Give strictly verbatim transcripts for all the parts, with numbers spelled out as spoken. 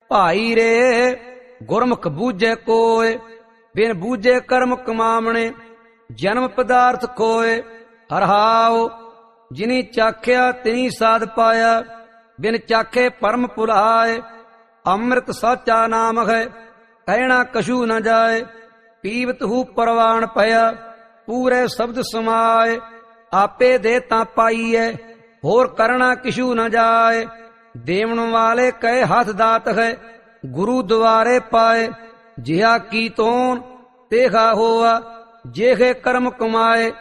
ਭਾਈ ਰੇ ਗੁਰਮੁਖ ਬੂਝੇ ਕੋਏ, ਬਿਨ ਬੂਝੇ ਕਰਮ ਕਮਾਵਣੇ, ਜਨਮ ਪਦਾਰਥ ਕੋਏ। ਹਰਹਾਉ ਜਿਨੀ ਚਾਖਿਆ ਤਿਨੀ ਸਾਧ ਪਾਇਆ, ਬਿਨ ਚਾਖੇ ਪਰਮ ਭੁਲਾਏ। ਅੰਮ੍ਰਿਤ ਸਾਚਾ ਨਾਮ ਹੈ, ਕਹਿਣਾ ਕਛੂ ਨ ਜਾਏ। ਪੀਵਤ ਹੂ ਪਰਵਾਨ ਪਿਆ, ਪੂਰੇ ਸ਼ਬਦ ਸਮਾਏ। ਆਪੇ ਦੇ ਤਾਂ ਪਾਈਐ, ਹੋਰ ਕਰਨਾ ਕਿਛੂ ਨ ਜਾਏ। ਦੇਵਣ ਵਾਲੇ ਕਹੇ ਹੱਥ ਦਾਤ ਹੈ, ਗੁਰੂ ਦੁਆਰੇ ਪਾਏ। ਜਿਹਾ ਕੀ ਤੋਨ ਤੇਹਾ ਹੋਆ, ਜੇਹੇ ਕਰਮ ਕਮਾਏ।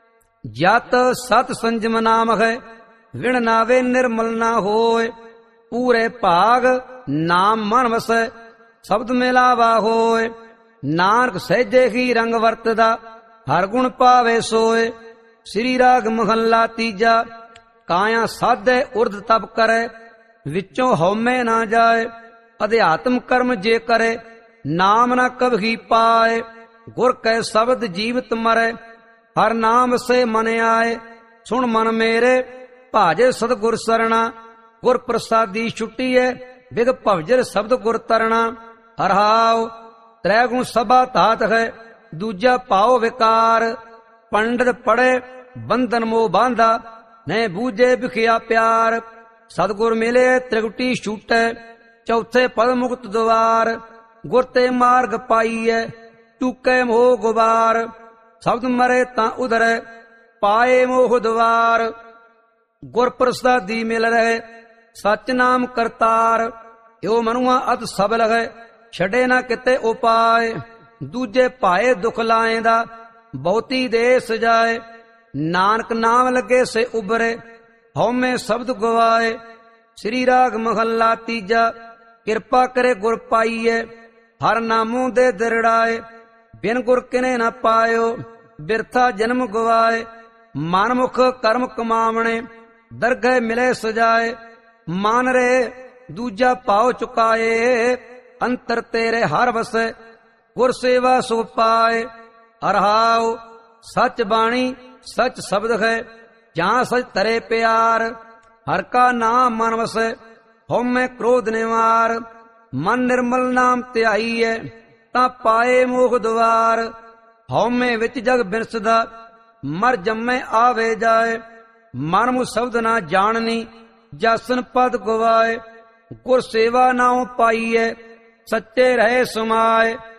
ਜਤ ਸਤ ਸੰਜਮ ਨਾਮ ਹੈ, ਵਿਣ ਨਾਵੇ ਨਿਰਮਲ ਨਾ ਹੋਏ। ਪੂਰੇ ਭਾਗ ਨਾਮ ਮਨ ਵਸੈ, ਸ਼ਬਦ ਮਿਲਾਵਾ ਹੋਏ। ਨਾਨਕ ਸਹਿਜੇ ਹੀ ਰੰਗ ਵਰਤਦਾ, ਹਰ ਗੁਣ ਪਾਵੇ ਸੋਏ। ਸ੍ਰੀ ਰਾਗ ਮਹੱਲਾ ਤੀਜਾ। ਕਾਇਆ ਸਾਧੇ ਉਰਧ ਤਪ ਕਰੇ, ਵਿੱਚੋਂ ਹਉਮੈ ਨਾ ਜਾਏ। ਅਧਿਆਤਮ ਕਰਮ ਜੇ ਕਰੇ, ਨਾਮ ਨਾ ਕਬਹੀ ਪਾਏ। ਗੁਰ ਕੈ ਸ਼ਬਦ ਜੀਵਤ ਮਰੈ, ਹਰ ਨਾਮ ਸੇ ਮਨ ਆਏ। ਸੁਣ ਮਨ ਮੇਰੇ ਭਾਜੇ ਸਤਿਗੁਰ ਸਰਣਾ, ਗੁਰ ਪ੍ਰਸਾਦੀ ਛੁੱਟੀਐ, ਬਿਗ ਭਵਜਰ ਸ਼ਬਦ ਗੁਰ ਤਰਣਾ। ਹਰਹਾਉ ਤ੍ਰੈ ਗੁਣ ਸਭਾ ਧਾਤ ਹੈ, ਦੂਜਾ ਭਾਉ ਵਿਕਾਰ। ਪੰਡਤ ਪੜੇ ਬੰਧਨ ਮੋਹ ਬਾਂਧਾ, ਨੈ ਬੂਝੇ ਵਿਖਿਆ ਪਿਆਰ। ਸਤਿਗੁਰ ਮਿਲੇ ਤ੍ਰਿਗੁਟੀ ਛੂਟੈ, ਚੌਥੇ ਪਦ ਮੁਕਤ ਦੁਆਰ। ਗੁਰ ਤੇ ਮਾਰਗ ਪਾਈਐ, ਚੁਕੈ ਮੋਹ ਗੁਬਾਰ। ਸ਼ਬਦ ਮਰੇ ਤਾਂ ਉਧਰੈ, ਪਾਏ ਮੋਹ ਦੁਆਰ। ਗੁਰ ਪ੍ਰਸਾਦੀ ਮਿਲ ਰਹੇ, ਸਚ ਨਾਮ ਕਰਤਾਰ। ਏਉ ਮਨੁਆ ਅਤ ਸਬਲ ਹੈ, ਛੱਡੇ ਨਾ ਕਿਤੇ ਉਪਾਏ। ਦੂਜੇ ਭਾਏ ਦੁਖ ਲਾਏਂਦਾ, ਬਹੁਤੀ ਦੇ ਸਜਾਏ। ਨਾਨਕ ਨਾਮ ਲੱਗੇ ਸੇ ਉਬਰੇ, ਹਉਮੈ ਸ਼ਬਦ ਗਵਾਏ। ਸ੍ਰੀ ਰਾਗ ਮਹੱਲਾ ਤੀਜਾ। ਕਿਰਪਾ ਕਰੇ ਗੁਰ ਪਾਈਐ, ਹਰ ਨਾਮੋਂ ਦੇ ਦਿਰੜਾਏ। ਬਿਨ ਗੁਰ ਕਿਨੇ ਨਾ ਪਾਇਓ, ਬਿਰਥਾ ਜਨਮ ਗਵਾਏ। ਮਨਮੁਖ ਕਰਮ ਕਮਾਵਣੇ, ਦਰਗਹਿ ਮਿਲੇ ਸਜਾਏ। ਮਨ ਰੇ ਦੂਜਾ ਭਾਉ ਚੁਕਾਏ, ਅੰਤਰ ਤੇਰੇ ਹਰ ਵਸੈ। ਗੁਰ ਸੇਵਾ ਸੁਖ ਪਾਏ। ਹਰਹਾਉ ਸਚ ਬਾਣੀ ਸਚ ਸ਼ਬਦ ਹੈ, ਜਾਂ ਸਚ ਤਰੇ ਪਿਆਰ। ਹਰ ਕਾ ਨਾਮ ਮਨ ਵਸੈ, ਹਉਮੈ ਕ੍ਰੋਧ ਨਿਵਾਰ। ਮਨ ਨਿਰਮਲ ਨਾਮ ਧਿਆਈਐ, ਤਾਂ ਪਾਏ ਮੋਖ ਦੁਆਰ। ਹਉਮੈ ਵਿੱਚ ਜਗ ਬਿਨਸਦਾ, ਮਰ ਜੰਮੈ ਆਵੇ ਜਾਏ। ਮਨ ਮੁ ਸ਼ਬਦ ਨਾ ਜਾਣਨੀ, ਜਾਸਨ ਪਦ ਗਵਾਏ। ਗੁਰ ਸੇਵਾ ਨਾਉ ਪਾਈਐ, ਸੱਚੇ ਰਹੇ ਸਮਾਏ।